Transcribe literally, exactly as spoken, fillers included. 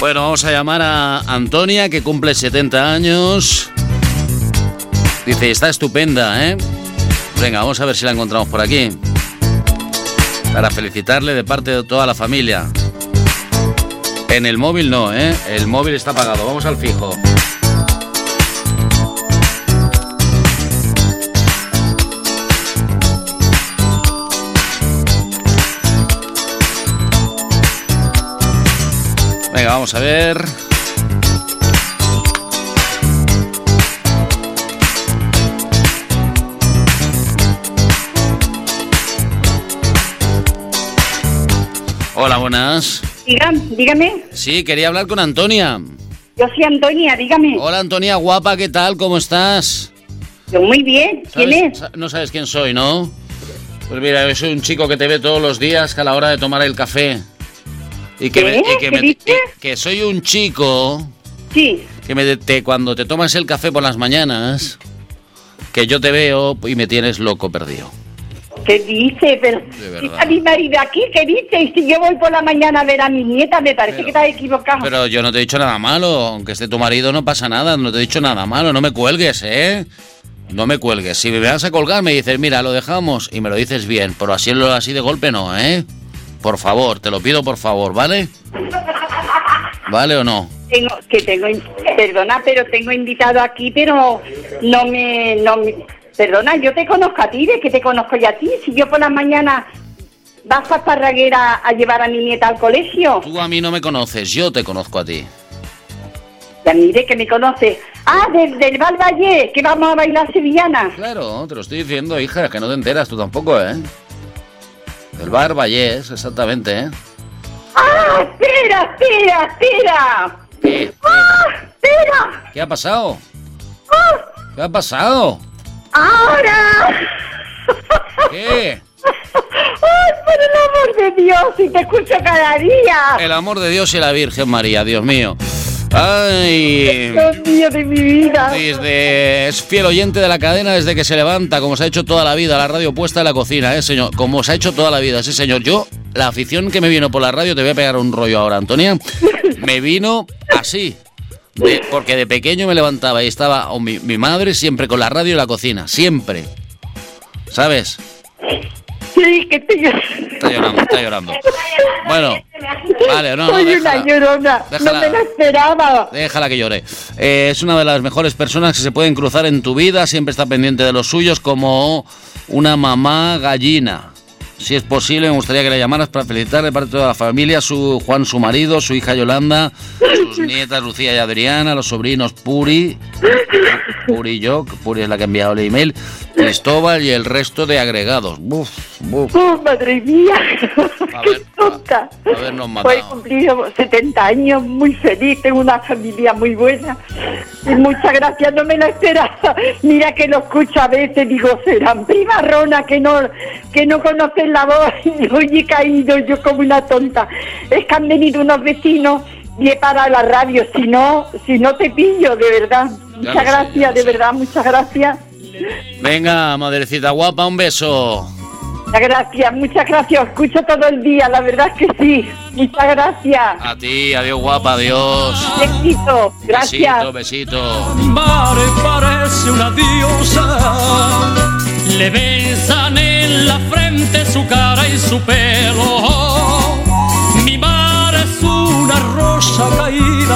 Bueno, vamos a llamar a Antonia, que cumple setenta años. Dice, está estupenda, ¿eh? Venga, vamos a ver si la encontramos por aquí. Para felicitarle de parte de toda la familia. En el móvil no, ¿eh? El móvil está apagado. Vamos al fijo. Venga, vamos a ver. Hola, buenas. Dígame, dígame. Sí, quería hablar con Antonia. Yo soy Antonia, dígame. Hola, Antonia, guapa, ¿qué tal? ¿Cómo estás? Yo muy bien. ¿Quién ¿Sabes? es? No sabes quién soy, ¿no? Pues mira, yo soy un chico que te ve todos los días a la hora de tomar el café. Y que ¿Qué? Me, y que, ¿Qué me, dices? que, que soy un chico Sí. que me, te, cuando te tomas el café por las mañanas, que yo te veo y me tienes loco perdido. ¿Qué dice? Pero De verdad. si está mi marido aquí, ¿qué dice? Y si yo voy por la mañana a ver a mi nieta, me parece Pero- que estás equivocado. Pero yo no te he dicho nada malo, aunque esté tu marido no pasa nada, no te he dicho nada malo, no me cuelgues, ¿eh? No me cuelgues, si me vas a colgar me dices, mira, lo dejamos y me lo dices bien, pero así, así de golpe no, ¿eh? Por favor, te lo pido por favor, ¿vale? ¿Vale o no? Tengo, que tengo, in- perdona, pero tengo invitado aquí, pero no me, no me, perdona, yo te conozco a ti, ¿de que te conozco yo a ti? Si yo por la mañana vas a Esparraguera a llevar a mi nieta al colegio, Tú a mí no me conoces, yo te conozco a ti. ya mire que me conoces. Ah, del, del Val Valle, que vamos a bailar sevillana. Claro, te lo estoy diciendo, hija, que no te enteras tú tampoco, ¿eh? El bar Vallés, exactamente, ¿eh? ¡Ah, espera, espera, espera! ¿Qué? ¡Ah, espera! ¿Qué ha pasado? ¡Ah, ¿Qué ha pasado? ahora! ¿Qué? ¡Ay, por el amor de Dios! Si te escucho cada día. El amor de Dios y la Virgen María, Dios mío. Ay... Dios mío de mi vida. Desde, es fiel oyente de la cadena desde que se levanta, como se ha hecho toda la vida, la radio puesta en la cocina, ¿eh, señor? Como se ha hecho toda la vida, sí, señor. Yo, la afición que me vino por la radio, te voy a pegar un rollo ahora, Antonia, me vino así. De- porque de pequeño me levantaba y estaba o mi, mi madre siempre con la radio en la cocina, siempre. ¿Sabes? Sí, que te... Está llorando, está llorando. Bueno, vale, no, no, Soy déjala. una llorona. Déjala. No me la esperaba. Déjala que llore. Eh, es una de las mejores personas que se pueden cruzar en tu vida. Siempre está pendiente de los suyos como una mamá gallina. Si es posible, me gustaría que le llamaras para felicitar de parte de toda la familia, su Juan, su marido, su hija Yolanda, sus nietas Lucía y Adriana, los sobrinos Puri, Puri y yo, Puri es la que ha enviado el email, Cristóbal y el resto de agregados. Buf, buf. ¡Oh, madre mía! A ¡Qué ver, tonta! a- habernos matado. Pues he cumplido setenta años, muy feliz, tengo una familia muy buena. Y muchas gracias, no me la esperaba. Mira que lo escucho a veces, digo, serán primarronas que no, que no conocen la voz. Y hoy he caído yo como una tonta. Es que han venido unos vecinos y he parado la radio, si no, si no te pillo, de verdad. Ya Muchas lo sé, ya gracias, lo de sé. verdad, muchas gracias. Venga, madrecita guapa, un beso. Muchas gracias, muchas gracias, os escucho todo el día, la verdad es que sí. Muchas gracias. A ti, adiós guapa, adiós. Besito, gracias. Besito, besito. Mare parece una diosa, le besan en la frente su cara y su pelo.